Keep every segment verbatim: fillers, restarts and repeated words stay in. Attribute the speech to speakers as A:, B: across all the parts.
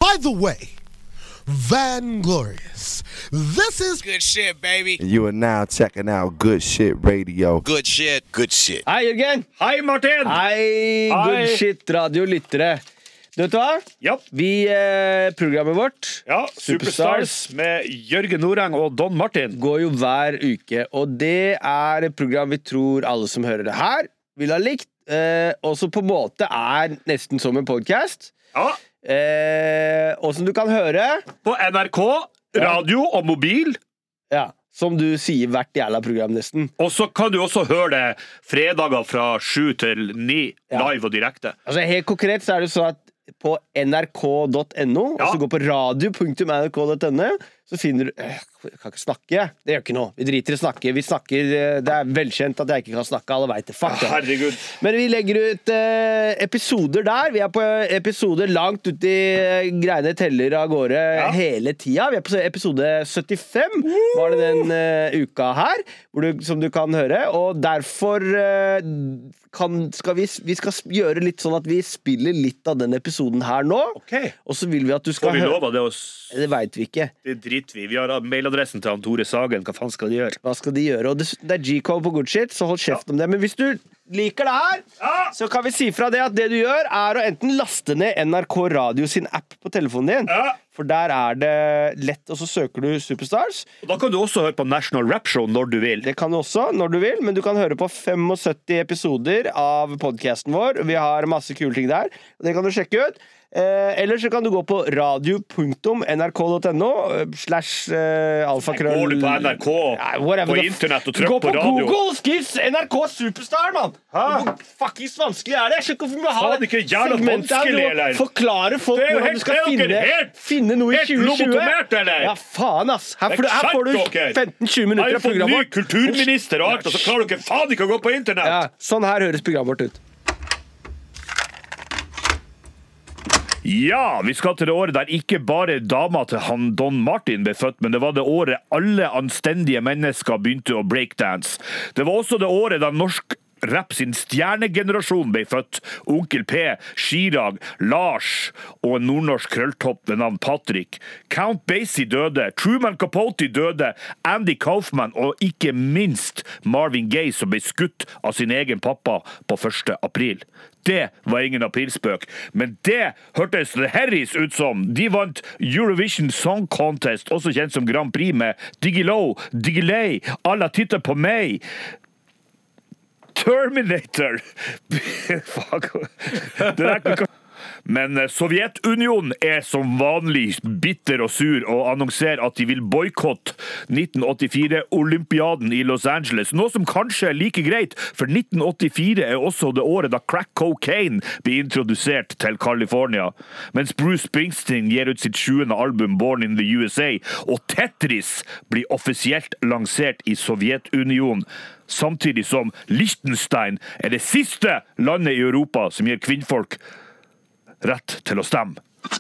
A: By the way, Vanglorious, this is
B: good shit, baby.
C: You are now checking out Good Shit Radio.
B: Good shit, good shit.
D: Hei, Jørgen.
E: Hei, Martin.
D: Hei, Good
E: Hei.
D: Shit Radio-lyttere. Du vet hva?
E: Ja.
D: Vi, eh, programmet vårt,
E: Ja, Superstars med Jørgen Noreng og Don Martin.
D: går jo hver uke, og det er et program vi tror alle som hører det her vil ha likt, eh, og som på en måte er nesten som en podcast,
E: Ja,
D: eh, og som du kan høre,
E: på N R K, radio og mobil.
D: ja, som du sier hvert jævla program nesten.
E: Og så kan du også høre det fredager fra sju til ni,
D: Ja.
E: live og direkte.
D: Altså helt konkret så er det sånn at på N R K dot no,
E: Ja.
D: og så gå på radio punktum N R K dot no, så finner du øh, Jeg kan ikke snakke, det gjør ikke noe. Vi driter i å snakke. Vi snakker, øh, det er velkjent at jeg ikke kan snakke. Alle vet det. Fuck det.
E: Herregud.
D: Men vi legger ut eh, episoder der. Vi er på episoder langt ut i eh, greiene teller av gårde
E: Ja.
D: hele tida. Vi er på episode syttifem, var det den eh, uka her, hvor du, som du kan høre. Og derfor eh, kan, skal vi, vi skal gjøre litt sånn at vi spiller litt av den episoden her nå.
E: Ok.
D: Og så vil vi at du skal
E: Får vi
D: høre.
E: lov av det oss?
D: Det vet vi ikke.
E: Det driter vi. Vi har mailadressen til han Tore Sagen. Hva faen skal de gjøre?
D: Hva skal de gjøre? Og det, det er G-code på good shit, så hold kjeft om det. Men hvis du liker det her,
E: Ja.
D: så kan vi si fra det at det du gjør er å enten laste ned N R K Radio sin app på telefonen din,
E: Ja.
D: for der er det lett, og så søker du Superstars.
E: Og da kan du også høre på National Rap Show når du vil.
D: Det kan du også, når du vil, men du kan høre på syttifem episoder av podcasten vår. Vi har masse kule ting der, og det kan du sjekke ut. Eh, eller så kan du gå på radio punktum N R K dot no slash eh, alfakrøll.
E: Går du på N R K
D: Ja, whatever
E: på
D: the f-
E: internett og trykker
D: Gå
E: på
D: på
E: radio?
D: Google, skriv N R K Superstar, mann! Hvor fuckings vanskelig er det? Jeg skjønner ikke hvorfor vi må ha
E: Faen, ikke jævla
D: segmentet her,
E: vanskelig,
D: du må
E: eller?
D: Forklare folk
E: Det er jo
D: hvordan
E: helt-
D: du skal
E: det er jo
D: finne,
E: ikke helt-
D: finne noe i
E: helt
D: tjue tjue.
E: lobotomert, eller?
D: Ja, faen, ass! Her får du, her får du
E: Skjerp dere!
D: femten tjue minutter
E: Jeg
D: av
E: har fått
D: programmet
E: ny
D: vårt.
E: kulturminister og alt, og så klarer dere faen ikke å gå på internett!
D: Ja, sånn her høres programmet vårt ut.
E: Ja, vi skal til det året der ikke bare dama til han Don Martin ble født, men det var det året alle anstendige mennesker begynte å breakdance. Det var også det året da norsk rap sin stjernegenerasjon ble født. Onkel P, Chirag, Lars og en nordnorsk krølltopp ved navn Patrick. Count Basie døde, Truman Capote døde, Andy Kaufman og ikke minst Marvin Gaye som ble skutt av sin egen pappa på første april. Det var ingen aprilspøk, men det hørtes det herris ut som. De vant Eurovision Song Contest, også kjent som Grand Prix, med Digilo, Digilei, Alla titter på meg. Terminator. Fuck. Det der... Men Sovjetunionen er som vanlig bitter og sur og annonserer at de vil boykotte nitten åttifire-olympiaden i Los Angeles. Noe som kanskje er like greit, for nitten åttifire er også det året da crack cocaine blir introdusert til California. Mens Bruce Springsteen gir ut sitt sjuende album Born in the U S A, og Tetris blir offisielt lansert i Sovjetunionen. Samtidig som Liechtenstein er det siste landet i Europa som gir kvinnfolk rett til å stemme.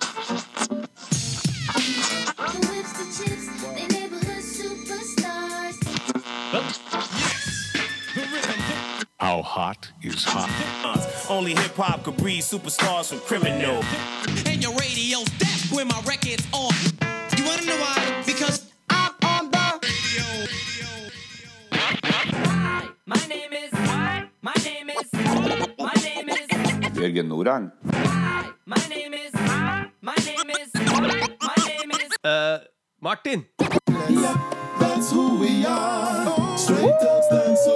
F: How hot is hot?
G: Only hip-hop could breed superstars from criminal.
H: And your radio's deaf when my record's on. You wanna know why? Because I'm on the radio. Hi, my name is. My name is. My name is.
C: Jørgen Noreng.
H: Hi, my name is. My name is. My name is.
D: Uh, Martin!
A: That's who we are. Straight up stand so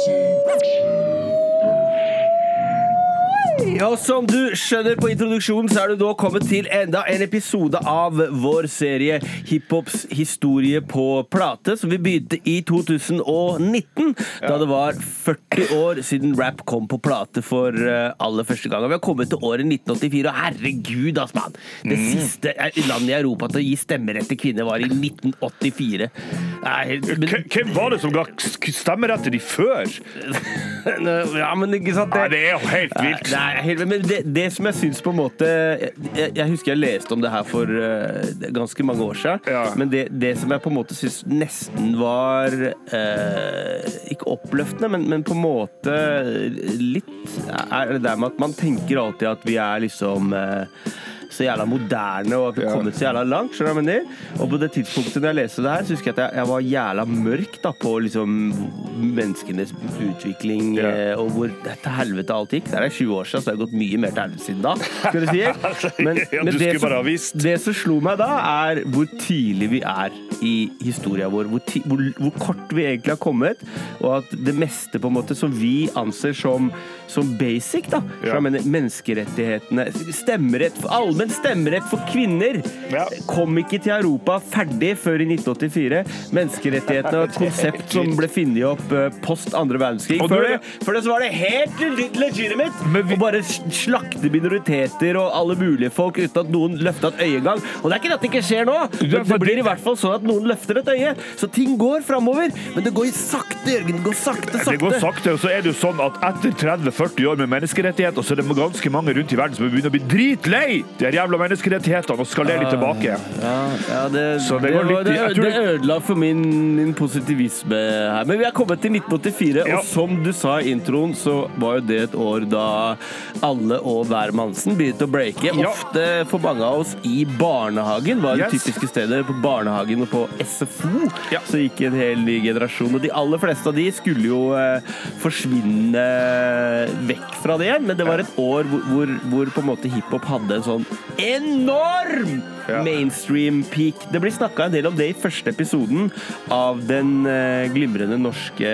D: Og som du skjønner på introduksjonen, så er du da kommet til enda en episode av vår serie Hiphops historie på plate, som vi begynte i to tusen nitten, da det var førti år siden rap kom på plate for uh, aller første gang. Og vi har kommet til året nitten åttifire, og herregud, ass, man! Det mm. siste landet i Europa til å gi stemmerett til kvinner var i nitten åttifire. Nei, men...
E: Hvem var det som ga stemmerett til de før?
D: Ja, men ikke sant det...
E: Nei, det er jo helt vilt.
D: Nei, helt, men det, det som jeg synes på en måte jeg, jeg husker jeg leste om det her for uh, ganske mange år siden,
E: ja.
D: Men det, det som jeg på en måte synes nesten var uh, ikke oppløftende, men, men på en måte litt er det der med at man tenker alltid at vi er liksom uh, så jævla moderne og vi kommet så jævla langt, skjønner du hva jeg mener? Og på det tidspunktet når jeg leste det her, så husker jeg at jeg, jeg var jævla mørk da, på liksom menneskenes utvikling
E: ja.
D: og hvor til helvete alt gikk. Det er tjue år siden, så det har gått mye mer til helvete siden da, skal du si. Men,
E: ja,
D: men
E: du
D: det,
E: som,
D: det som slo meg da, er hvor tidlig vi er i historien vår, hvor, ti, hvor, hvor kort vi egentlig har kommet, og at det meste på en måte som vi anser som, som basic, da, ja. Så mener, menneskerettighetene, stemmerett, allmenn stemmerett for kvinner, ja. Kom ikke til Europa ferdig før i nitten åttifire. Menneskerettighetene var et konsept som ble funnet opp post andre verdenskrig. Før det, før det så var det helt legitimate vi... å bare slakte minoriteter og alle mulige folk uten at noen løftet et øye engang. Og det er ikke at det ikke skjer nå, men det blir i hvert fall sånn at noen løfter et øye. Så ting går fremover, men det går sakte, Jørgen. Det går sakte, sakte.
E: Det går sakte, og så er det jo sånn at etter tretti til førti år med menneskerettigheter, så er det ganske mange rundt i verden som begynner å bli dritlei de her jævla menneskerettighetene og skal le litt tilbake.
D: Ja, ja det,
E: så det,
D: det,
E: går litt,
D: det, det, det
E: tror...
D: ødela for min, min positivisme her. Men vi har kommet til nitten åttifire, ja. Og som du sa i introen, så var jo det et år da alle og hver mannsen begynte å breake. Ja. Ofte for mange av oss i barnehagen var det yes. typiske stedet på barnehagen og på S F O. Ja. Så gikk en hel ny generasjon, og de aller fleste av de skulle jo eh, forsvinne vekk fra det igjen, men det var et år hvor, hvor, hvor på en måte hiphop hadde en sånn enorm ja. Mainstream peak. Det blir snakket en del om det i første episoden av den uh, glimrende norske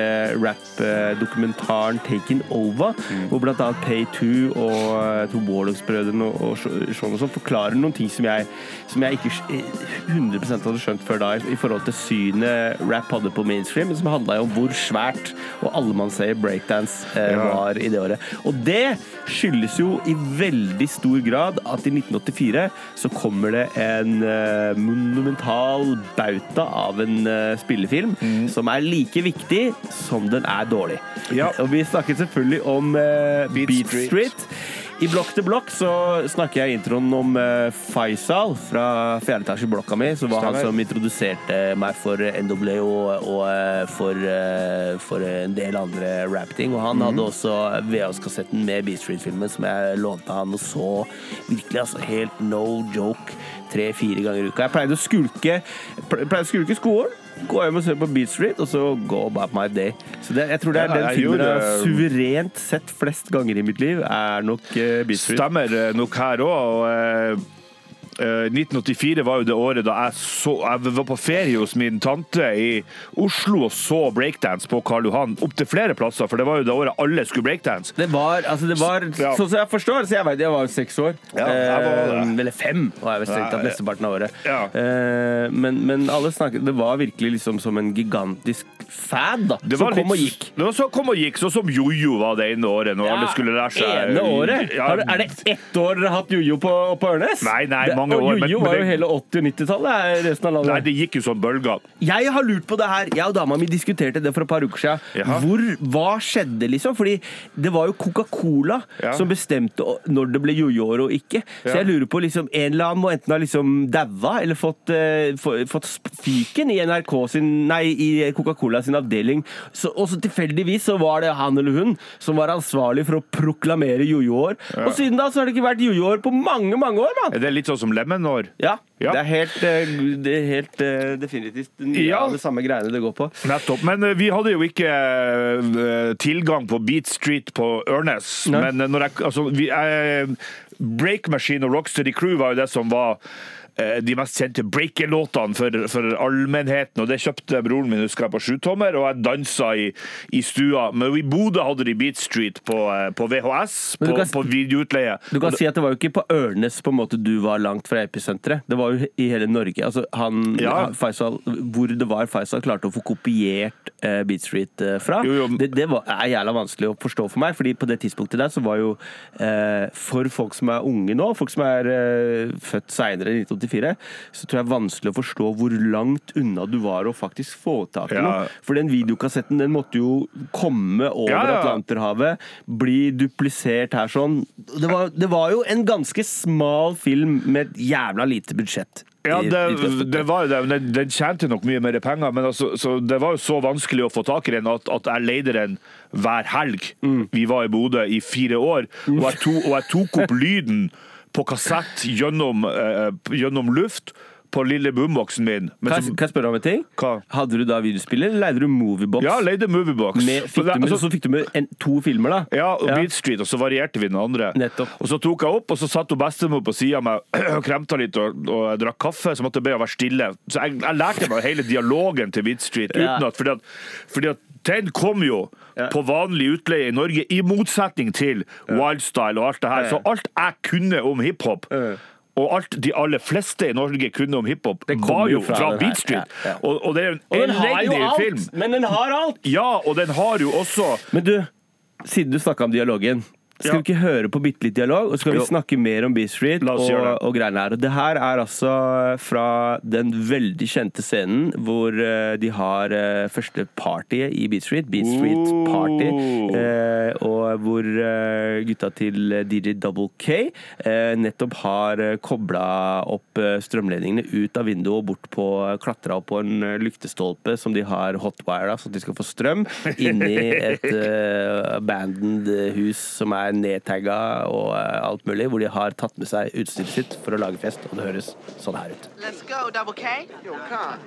D: rap-dokumentaren Taken Over, mm. hvor blant annet Pay two og uh, Warlocks-brødrene og, og sånn og sånn forklarer noen ting som jeg, som jeg ikke hundre prosent hadde skjønt før da i, i forhold til synet rap hadde på mainstream, men som handlet om hvor svært og allemannseie breakdance uh, ja. Var i det året. Og det skyldes jo i veldig stor grad at i nitten åttifire så kommer det en uh, monumental bauta av en uh, spillefilm mm. som er like viktig som den er dårlig. Ja. Og vi snakker selvfølgelig om uh, Beat, Beat Street. Street. I Blokk til Blokk så snakker jeg i introen om uh, Faisal fra fjerde etasje i blokka mi, som var Stemmer. Han som introduserte meg for N W A og, og uh, for, uh, for en del andre rap-ting, og han mm. hadde også V H S-kassetten med Beat Street-filmen som jeg lånte han og så virkelig, altså helt no joke tre-fire ganger i uka. Jeg pleide å skulke pleide å skulke skolen, gå hjem og se på Beat Street, og så go about my day. Så det, jeg tror det er den ja, filmen jeg har suverent sett flest ganger i mitt liv, er nok uh, Beat Street.
E: Stemmer nok her også, og uh, uh, nitten åttifire var jo det året da jeg, så, jeg var på ferie hos min tante i Oslo og så breakdance på Karl Johan, opp til flere plasser, for det var jo det året alle skulle breakdance.
D: Det var, altså det var, ja. Sånn som jeg forstår, så jeg vet, jeg var jo seks år. Ja, jeg var eh, eller fem, og jeg var strengt tatt mesteparten av året. Ja. Eh, men, men alle snakket, det var virkelig liksom som en gigantisk fad da,
E: det
D: som
E: kom
D: litt,
E: og gikk. Det var så kom og gikk, så som jojo var det ene året, når ja, alle skulle lære seg.
D: Ene året? Ja. Har, er det ett år dere har hatt jojo på, på Ørnes?
E: Nei, nei,
D: det,
E: mange år.
D: Jojo var jo hele åtti- og nittitallet resten av landet.
E: Nei, det gikk jo sånn bølger. Jeg
D: har lurt på det her, jeg og dama mi diskuterte det for et par uker siden. Jaha. Hvor, hva skjedde liksom? Fordi det var jo Coca-Cola ja. Som bestemte når det ble jojoer og ikke. Så ja. Jeg lurer på liksom, en eller annen må enten ha liksom daua, eller fått, uh, fått fyken i N R K sin, nei, i Coca-Cola sin avdeling. Så, og så tilfeldigvis så var det han eller hun som var ansvarlig for å proklamere jojoer. Ja. Og siden da så har det ikke vært jojoer på mange, mange år, mann.
E: Er det litt sånn som lemonår?
D: Ja. Ja. Det er helt, det er helt definitivt ja. Det samme greiene det går på.
E: Nettopp. Men vi hadde jo ikke tilgang på Beat Street på Ørnes. Nei. Men når jeg, altså, vi, jeg, Break Machine og Rocksteady Crew var jo det som var de mest kjente breaker-låtene for, for allmennheten, og det kjøpte broren min, husker jeg, på sjutommer, og jeg danset i, i stua. Men i Bodø hadde de Beat Street på, på V H S, på,
D: kan,
E: på videoutleie.
D: Du kan si at det var jo ikke på Ørnes på en måte du var langt fra episenteret. Det var jo i hele Norge. Altså, han, ja. Faisal, hvor det var Faisal klarte å få kopiert uh, Beat Street uh, fra, jo, jo. Det, det var, er jævla vanskelig å forstå for meg, fordi på det tidspunktet der så var jo uh, for folk som er unge nå, folk som er uh, født senere i nitten åttifire, så tror jeg er vanskelig å forstå hvor langt unna du var å faktisk få tak i ja. Noe. For den videokassetten, den måtte jo komme over ja, ja. Atlanterhavet, bli duplisert her sånn. Det var, det var jo en ganske smal film med et jævla lite budsjett.
E: Ja, det, det var jo det. Den, den tjente nok mye mer penger, men altså, så det var jo så vanskelig å få tak i den at, at jeg leide den hver helg. Mm. Vi var i Bodø i fire år, og jeg, to, og jeg tok opp lyden på kassett gjennom, uh, gjennom luft på lille boomboxen min. Men
D: Kan
E: som,
D: jeg, kan jeg spørre om en ting?
E: Hva?
D: Hadde du da videospiller, eller leide du Moviebox?
E: Ja, leide Moviebox.
D: Med, fikk
E: det,
D: du med,
E: altså,
D: så fikk du med en, to filmer da?
E: ja, og
D: Ja.
E: Beat Street, og så varierte vi den andre.
D: Nettopp.
E: Og så tok jeg opp, og så satt hun bestemor på siden av meg og kremta litt og, og jeg drakk kaffe, så måtte jeg be å være stille. Så jeg, jeg lærte meg hele dialogen til Beat Street, uten
D: Ja.
E: at, fordi at, fordi at den kom jo
D: Ja.
E: på vanlig utleie i Norge, i motsetning til Wildstyle og alt det her.
D: Ja.
E: Så alt jeg kunne om hiphop, og alt de aller fleste i Norge kunne om hiphop,
D: kommer
E: var jo
D: jo fra
E: fra
D: den her.
E: Beat Street.
D: Ja, ja.
E: Og, og det er jo
D: Og
E: en
D: den har jo
E: elendig
D: alt!
E: film.
D: Men den har alt!
E: Ja, og den har jo også
D: Men du, siden du snakket om dialogen, skal
E: Ja.
D: vi ikke høre på bitte litt dialog, og så skal vi
E: Jo.
D: snakke mer om Beat Street
E: La oss
D: og,
E: gjøre det.
D: og greiene her. Og det her er altså fra den veldig kjente scenen hvor eh, de har eh, første partyet i Beat Street, Beat Street Party, eh, og hvor eh, gutta til D J Double K eh, nettopp har eh, koblet opp eh, strømledningene ut av vinduet og bort på, klatra opp på en eh, lyktestolpe som de har hotwire av, så at de skal få strøm inni et eh, abandoned hus som er nedtagga og eh, alt mulig, hvor de har tatt med seg utstyret sitt for å lage fest, og det høres sånn her ut.
I: Let's go, Double K. Yo, Kong.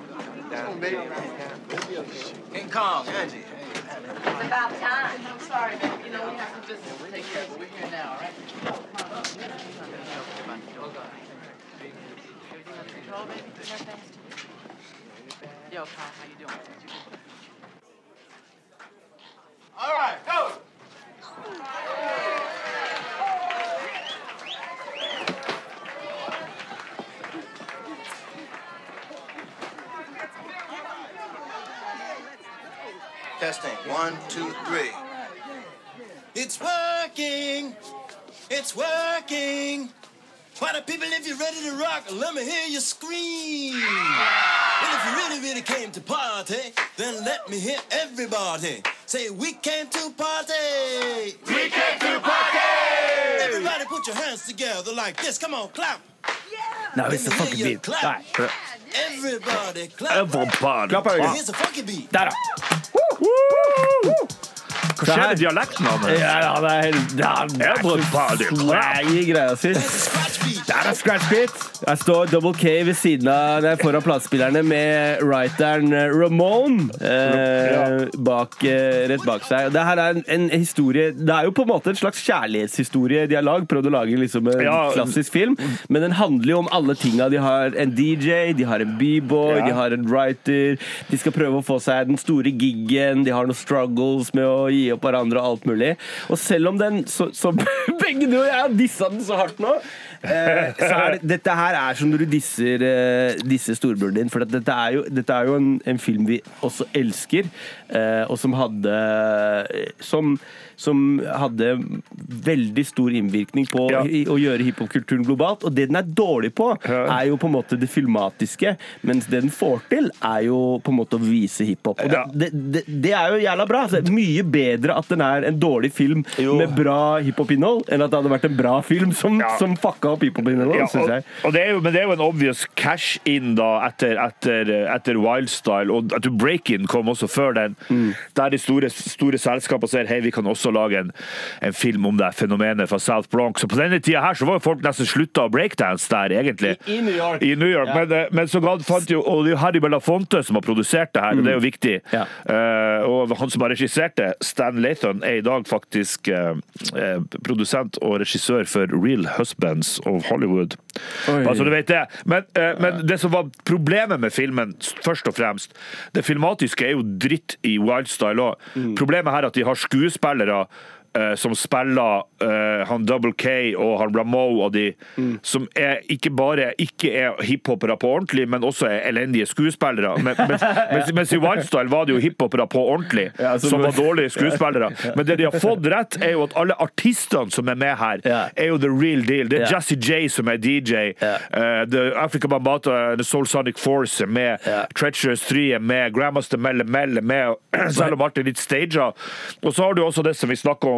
I: King Kong, Angie. It's about time. I'm sorry, baby. You know, we have some business to take care of. We're here now, all right? Everything under control, baby? Yo, Kong, how you doing? All right, go!
G: Testing. One, two, three. It's working. It's working. Party people, if you're ready to rock, let me hear you scream. Well, if you really, really came to party, then let me hear everybody say, we came to party. We came to party. Everybody put your hands together like this. Come on, clap.
D: Now it's a
G: Let me
D: fucking
G: hear you
D: beat.
G: clap.
D: Nei.
G: Everybody clap.
E: Everybody.
D: Klapp av øynene.
G: Here's a funky beat.
D: Der da!
E: Hva skjer med dialekten av meg?
D: Ja, ja, det er, det er, det er
E: Everybody
D: så swag i greia si.
G: Scratch beat.
D: Der er scratch beat. Jeg står Double K ved siden av der foran platespillerne med writeren Ramone eh, bak, eh, rett bak seg. Det her er en, en historie. Det er jo på en måte en slags kjærlighetshistorie de har lagd. Prøvd å lage liksom en
E: Ja.
D: klassisk film, men den handler jo om alle tinga. De har en D J, de har en b-boy,
E: Ja.
D: de har en writer. De skal prøve å få seg den store giggen. De har noen struggles med å gi opp hverandre og alt mulig. Og selv om den så, så begge du og jeg har dissa den så hardt nå, eh, så er det, dette her er som når du disser, eh, disser storebroren din, for at dette er jo, dette er jo en, en film vi også elsker, eh, og som hadde som, som hadde veldig stor innvirkning på
E: Ja.
D: i, å gjøre hiphop-kulturen globalt, og det den er dårlig på er jo på en måte det filmatiske, mens det den får til er jo på en måte å vise hiphop. Og
E: Ja.
D: det, det, det er jo jævla bra. Det er mye bedre at den er en dårlig film
E: Jo.
D: med bra hiphop-innhold, enn at det hadde vært en bra film som,
E: Ja.
D: som fucka opp hiphop-innholdet,
E: Ja,
D: synes
E: og,
D: jeg.
E: og det er jo, men det er jo en obvious cash-in da etter, etter, etter Wildstyle, og at Break-In kom også før den,
D: Mm.
E: der de store, store selskapene ser hei, vi kan også lage en, en film om det fenomenet fra South Bronx. Og på denne tida her så var jo folk nesten slutta å breakdance der, egentlig.
D: I- i New York.
E: I New York.
D: Ja.
E: Men, eh, men så ga- fant jo, og det er jo Harry Belafonte som har produsert det her, og det er jo viktig.
D: Ja.
E: Eh, og han som har regisserte, Stan Lathan, er i dag faktisk eh, eh, produsent og regissør for Real Husbands of Hollywood.
D: Oi.
E: Bare så du vet det. Men, eh, men det som var problemet med filmen, først og fremst, det filmatiske er jo dritt i Wildstyle også.
D: Mm.
E: Problemet her er at de har skuespillere eh, som spiller eh, han Double K og han Ramo og de,
D: Mm.
E: som er ikke bare ikke er hiphopere på ordentlig, men også er elendige skuespillere. Men, mens, mens, mens i Wildstyle var det jo hiphopere på ordentlig,
D: Ja, som-
E: som var dårlige skuespillere. Men det de har fått rett, er jo at alle artistene som er med her,
D: Ja.
E: er jo the real deal. Det er
D: Ja.
E: Jazzy J som er D J,
D: Ja.
E: uh, The Africa Bambata, The Soul Sonic Force er med,
D: Ja.
E: Treacherous tre er med, Grandmaster Melle Melle er med, selv om alt er litt staged. Og så har du også det som vi snakket om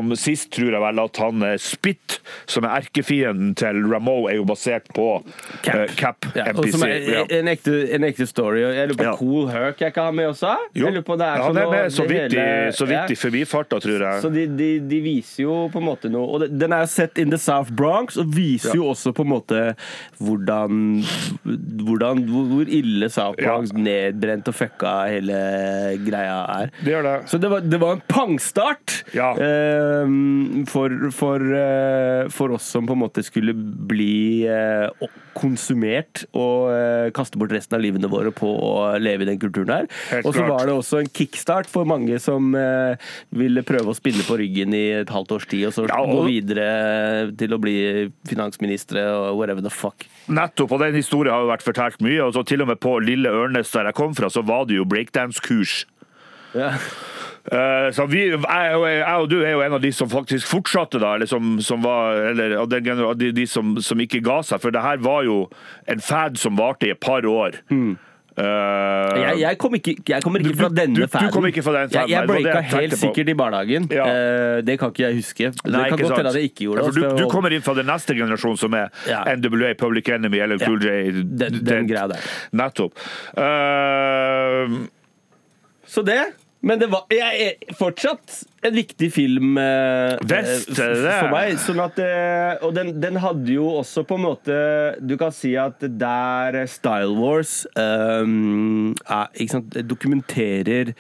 E: som sist tror jeg vel at han eh, Spit, som er erkefienden til Rameau, er jo basert på
D: Cap,
E: eh, Cap
D: ja,
E: N
D: og
E: P C.
D: som er
E: Ja.
D: en ekte, en ekte story. Og jeg lurer på
E: Ja.
D: Cool Herc jeg ikke har med også.
E: Jo,
D: Jeg lurer på det er
E: han
D: sånn
E: er
D: noe-
E: med så
D: det
E: vidt, i,
D: hele-
E: så vidt
D: ja.
E: i forbifarta, tror jeg.
D: Så de, de, de viser jo på en måte noe. Og det- den er sett in the South Bronx, og viser
E: Ja.
D: jo også på en måte hvordan, hvordan hvor, hvor ille South Bronx
E: Ja.
D: nedbrent og fucka hele greia er.
E: Det gjør det.
D: Så det var, det var en pangstart
E: Ja.
D: eh, for, for, eh, for oss som på en måte skulle bli eh, konsumert og eh, kaste bort resten av livene våre på å leve i den kulturen her.
E: Helt
D: Og så
E: klart.
D: var det også en kickstart for mange som eh, ville prøve å spinne på ryggen i et halvt års tid, og så
E: Ja, og-
D: gå videre til å bli finansministre og whatever the fuck.
E: Nettopp, og den historien har jo vært fortalt mye, og så til og med på Lille Ørnes der jeg kom fra, så var det jo breakdance-kurs.
D: Ja.
E: Uh, så vi, jeg, og- jeg og du er jo en av de som faktisk fortsatte da, eller som, som var, eller av den gener- av de, de som, som ikke ga seg, for det her var jo en fad som varte i et par år.
D: Mm.
E: Uh,
D: Jeg, jeg, kom ikke, jeg kommer ikke
E: Du-
D: fra
E: du-
D: denne
E: du- du
D: fanen.
E: kom ikke fra den fanen,
D: Jeg, jeg
E: nei, det var det
D: breaka
E: jeg tenkte
D: helt
E: på.
D: sikkert i barnehagen.
E: Ja.
D: Eh, det kan ikke jeg huske. Det
E: Nei,
D: kan
E: ikke
D: godt
E: sant.
D: hende at jeg ikke gjorde
E: Ja,
D: det.
E: for du,
D: for
E: du
D: å-
E: kommer inn fra den neste generasjon som er
D: Ja.
E: N W A, Public Enemy eller Cool
D: Ja.
E: J.
D: Den- den greia der.
E: Nettopp. Uh,
D: Så det. Men det var jeg, er fortsatt en viktig film eh,
E: Vest,
D: eh,
E: det.
D: for meg. Sånn at, eh, og den, den hadde jo også på en måte Du kan si at der Style Wars eh, er, ikke sant, dokumenterer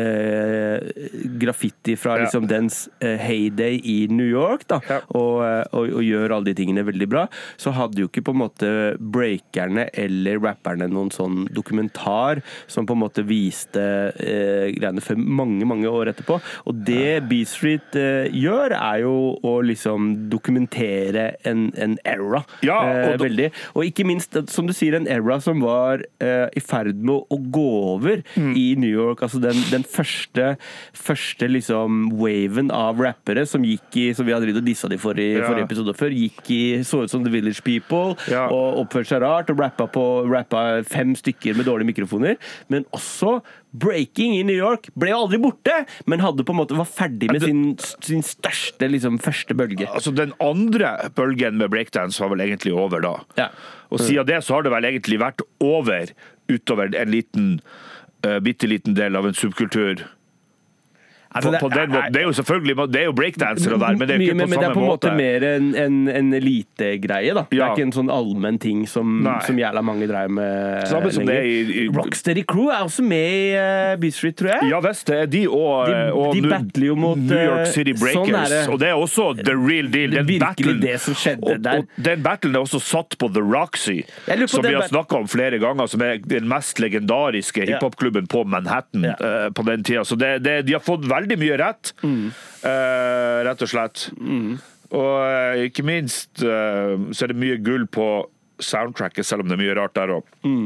D: eh, graffiti fra
E: Ja.
D: liksom dens eh, heyday i New York, da,
E: Ja.
D: og, eh, og, og gjør alle de tingene veldig bra, så hadde jo ikke på en måte breakerne eller rapperne noen sånn dokumentar som på en måte viste eh, greiene for mange, mange år etterpå. Og det Beat Street eh, gjør, er jo å liksom dokumentere en, en era.
E: Ja, og
D: eh,
E: da-
D: veldig. Og ikke minst, som du sier, en era som var eh, i ferd med å, å gå over
E: Mm.
D: i New York. Altså den, den første, første liksom waven av rappere som gikk i, som vi hadde dritt og dissa de for i
E: Ja.
D: forrige episode før, gikk i, så ut som The Village People,
E: Ja.
D: og oppførte seg rart, og rappa, på, rappa fem stykker med dårlige mikrofoner. Men også breaking i New York ble jo aldri borte, men hadde på en måte var ferdig med
E: Ja,
D: sin, sin største, liksom, første bølge.
E: Altså, den andre bølgen med breakdance var vel egentlig over da.
D: Ja.
E: Og siden det så har det vel egentlig vært over utover en liten, uh, bitte liten del av en subkultur.
D: Altså,
E: på,
D: det
E: på den
D: er-
E: måten. Det er jo selvfølgelig det er jo breakdansere der, men det er jo
D: Mye,
E: ikke
D: men
E: på
D: det er
E: samme
D: på en måte
E: måte.
D: mer en, en, en elitegreie, da. Det
E: Ja.
D: er ikke en sånn allmenn ting som,
E: Nei.
D: som jævla mange dreier med
E: Samme som det er
D: lenger.
E: i- i-
D: Rocksteady Crew er også med i uh, Beat Street, tror jeg.
E: Ja visst, det er de og,
D: De-
E: og
D: de
E: New-
D: battler jo mot,
E: New York City
D: eh,
E: Breakers.
D: sånn er det.
E: Og det er også the real deal.
D: Det er
E: Den
D: virkelig
E: battlen,
D: det som skjedde
E: og,
D: der.
E: Og den battlen er også satt på The Roxy,
D: Jeg lurer på
E: som
D: den
E: vi har
D: bat-
E: snakka om flere ganger, som er den mest legendariske
D: Ja.
E: hiphop-klubben på Manhattan
D: Ja.
E: eh, på den tida. Så det, det, de har fått veldig mye rett,
D: Mm.
E: eh, rett og slett. Og eh, ikke minst eh, så er det mye gull på soundtracket, selv om det er mye rart der òg.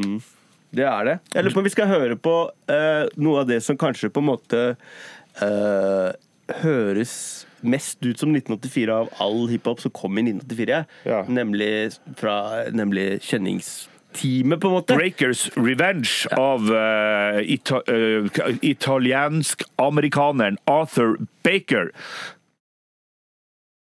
D: Det er det. Jeg lurer på om vi skal høre på eh, noe av det som kanskje på en måte eh, høres mest ut som nitten åttifire av all hiphop som kom i nitten åttifire.
E: Ja.
D: Nemlig fra nemlig kjenningsteamet, på en måte.
E: Breakers Revenge av uh, ita uh, italiensk-amerikaneren Arthur Baker.